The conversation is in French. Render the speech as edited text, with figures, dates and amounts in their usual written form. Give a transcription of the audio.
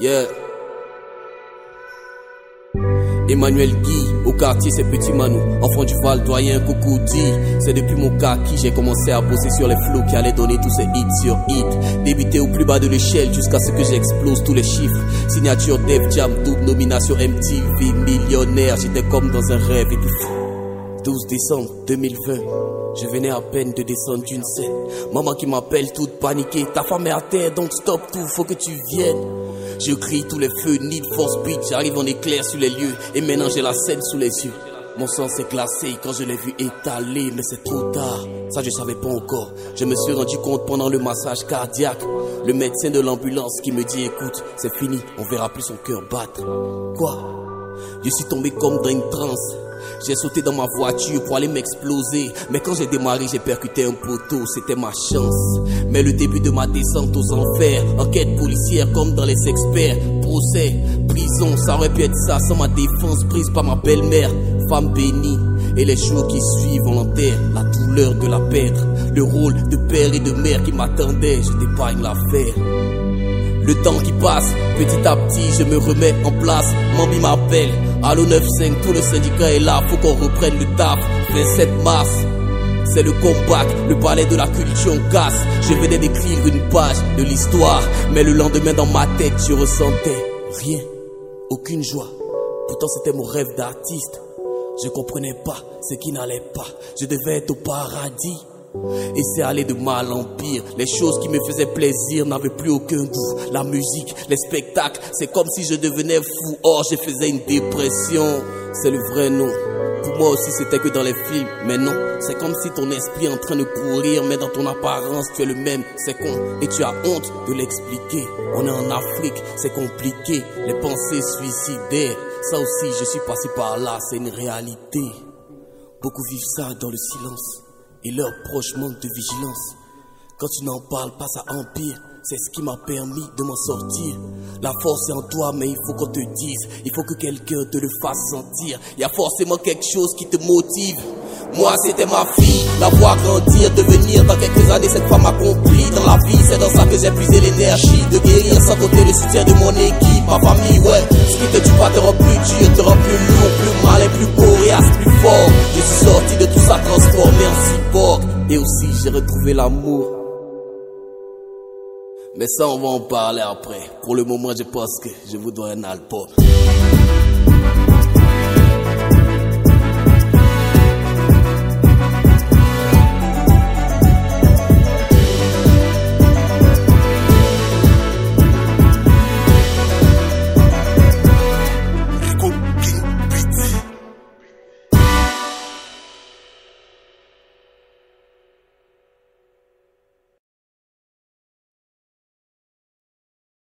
Yeah. Emmanuel Guy, au quartier c'est Petit Manou, enfant du Val doyen coucou dit. C'est depuis mon kaki j'ai commencé à bosser sur les flows qui allaient donner tous ces hits sur hits. Débuté au plus bas de l'échelle jusqu'à ce que j'explose tous les chiffres. Signature Def Jam, double nomination MTV, millionnaire, j'étais comme dans un rêve et tout. 12 décembre 2020, je venais à peine de descendre d'une scène. Maman qui m'appelle toute paniquée, ta femme est à terre donc stop tout, faut que tu viennes. Je crie tous les feux, Need for Speed, j'arrive en éclair sur les lieux et maintenant j'ai la scène sous les yeux. Mon sang s'est glacé quand je l'ai vu étaler, mais c'est trop tard, ça je savais pas encore. Je me suis rendu compte pendant le massage cardiaque. Le médecin de l'ambulance qui me dit écoute, c'est fini, on verra plus son cœur battre. Quoi? Je suis tombé comme dans une transe. J'ai sauté dans ma voiture pour aller m'exploser. Mais quand j'ai démarré, j'ai percuté un poteau, c'était ma chance. Mais le début de ma descente aux enfers, enquête policière comme dans les experts. Procès, prison, ça aurait pu être ça sans ma défense prise par ma belle-mère. Femme bénie, et les jours qui suivent en enterre la douleur de la perdre. Le rôle de père et de mère qui m'attendait, je t'épargne l'affaire. Le temps qui passe, petit à petit, je me remets en place. Mamie m'appelle, allo 9-5, tout le syndicat est là, faut qu'on reprenne le taf. 27 mars, c'est le comeback, le palais de la culture on casse. Je venais d'écrire une page de l'histoire, mais le lendemain dans ma tête, je ressentais rien, aucune joie. Pourtant c'était mon rêve d'artiste. Je comprenais pas ce qui n'allait pas, je devais être au paradis. Et c'est allé de mal en pire. Les choses qui me faisaient plaisir n'avaient plus aucun goût. La musique, les spectacles, c'est comme si je devenais fou. Or je faisais une dépression. C'est le vrai nom. Pour moi aussi c'était que dans les films. Mais non, c'est comme si ton esprit est en train de courir, mais dans ton apparence tu es le même. C'est con et tu as honte de l'expliquer. On est en Afrique, c'est compliqué. Les pensées suicidaires, ça aussi je suis passé par là, c'est une réalité. Beaucoup vivent ça dans le silence et leur proche manque de vigilance. Quand tu n'en parles pas, ça empire. C'est ce qui m'a permis de m'en sortir. La force est en toi, mais il faut qu'on te dise. Il faut que quelqu'un te le fasse sentir. Il y a forcément quelque chose qui te motive. Moi c'était ma fille, la voir grandir, devenir dans quelques années cette femme accomplie. Dans la vie c'est dans ça que j'ai puisé l'énergie de guérir sans compter le soutien de mon équipe. Ma famille, ouais, ce qui te tue pas te rend plus dur, te rend plus lourd, plus malin, plus coriace, plus fort. Je suis sorti de tout ça transformé en cyborg. Et aussi j'ai retrouvé l'amour. Mais ça on va en parler après. Pour le moment je pense que je vous dois un album.